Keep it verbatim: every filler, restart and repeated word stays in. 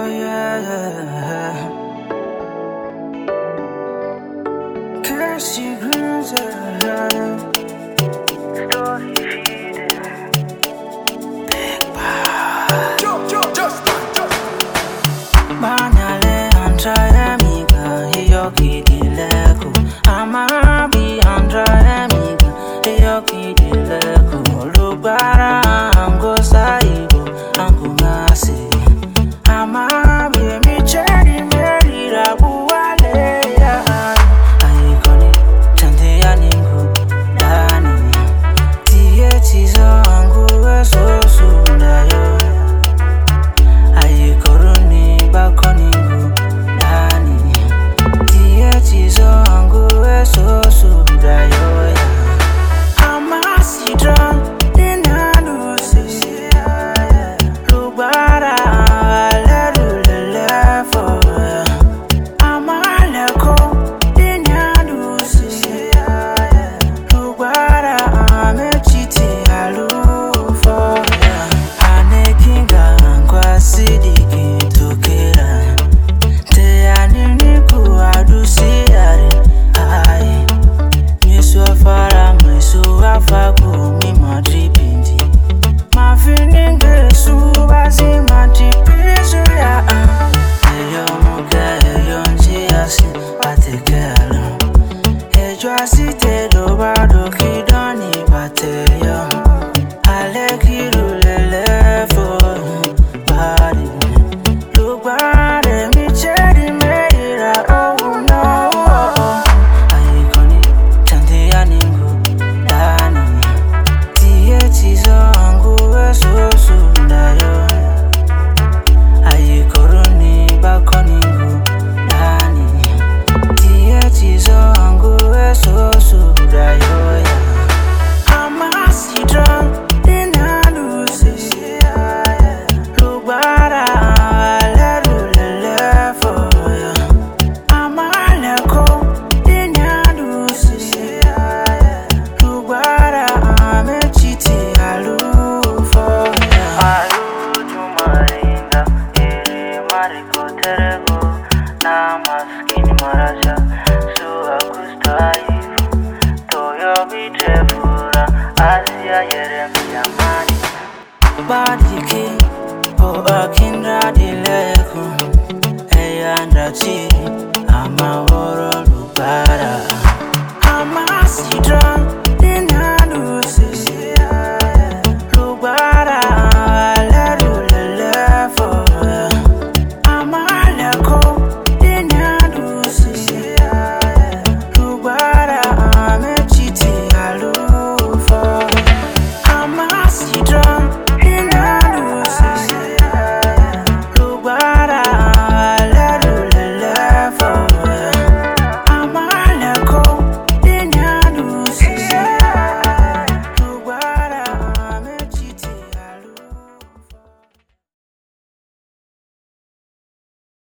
yeah. Cassie Grooves, story feeding. Big Boss. Banale Andra amiga, io chi di leco. Amabi Andra amiga, io chi di leco. Lubara ango saigo, ango ngasi. Amabi mi cheri meri rabuale ya. Aikoni chante ya ningu dani. Tiye tizo angu eso sundayo. Aikoruni bakoningu dani. Tiye tizo angu eso sundayo ya. Amasidra Body king, oh a kindra di leku. Hey andra chi, ama woro lubara. Ama sidra.